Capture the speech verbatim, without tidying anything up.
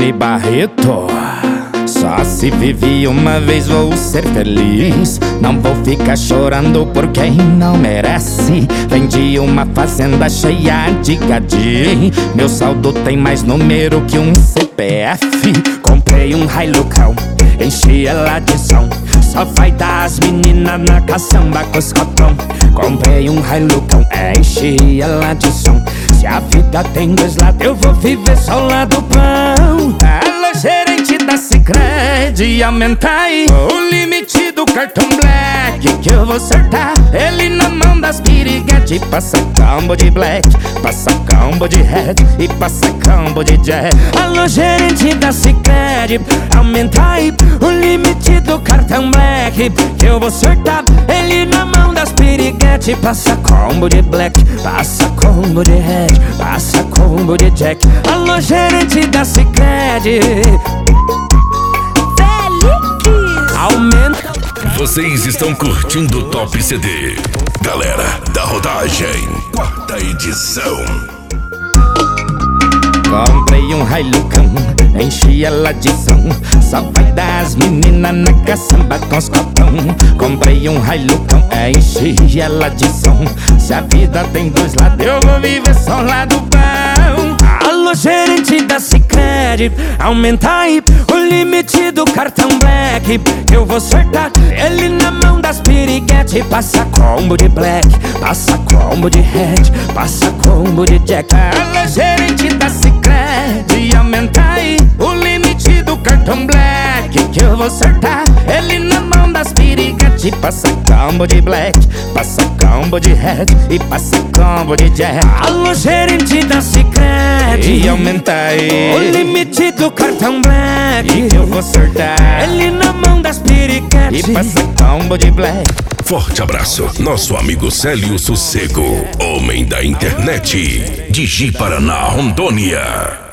Dani Barreto. Só se vive uma vez, vou ser feliz. Não vou ficar chorando por quem não merece. Vendi uma fazenda cheia de gadinho. Meu saldo tem mais número que um C P F. Comprei um Hilucão, enchi ela de som. Só vai dar as meninas na caçamba com os cotão. Comprei um Hilucão, enchi ela de som. Se a vida tem dois lados, eu vou viver só o lado bom. Alô, gerente da Sicredi, aumenta aí o limite do cartão Black, que eu vou acertar ele na mão das piriguete. Passa combo de Black, passa combo de Red e passa combo de Jack. Alô, gerente da Sicredi, aumenta aí o limite do cartão Black, que eu vou acertar ele na mão das piriguete. Passa combo de Black, passa combo de Red, passa combo de Jack. Alô, gerente da Sicredi, aumenta. Vocês estão curtindo o Top C D. Galera da rodagem, quarta edição. Comprei um Hilucão, enchi ela de som. Só vai dar as meninas na caçamba com os copão. Comprei um Hilucão, enchi ela de som. Se a vida tem dois lados, eu vou viver só o lado bom. Alô, gerente da Sicredi, aumenta aí o limite do cartão Black, que eu vou acertar ele na mão das piriguete. Passa combo de Black, passa combo de Red, passa combo de Jack. Alô, gerente da Sicredi, aumenta aí o limite do cartão Black, que eu vou acertar ele na mão das piriguete. Passa combo de Black, passa combo de Red e passa combo de Jack. Alô, gerente da Sicredi, aumenta aí o limite do cartão Black, que eu vou acertar ele na mão das piriguete. E passa combo de Black. Forte abraço, nosso amigo Célio Sossego, homem da internet, de Ji Paraná, Rondônia.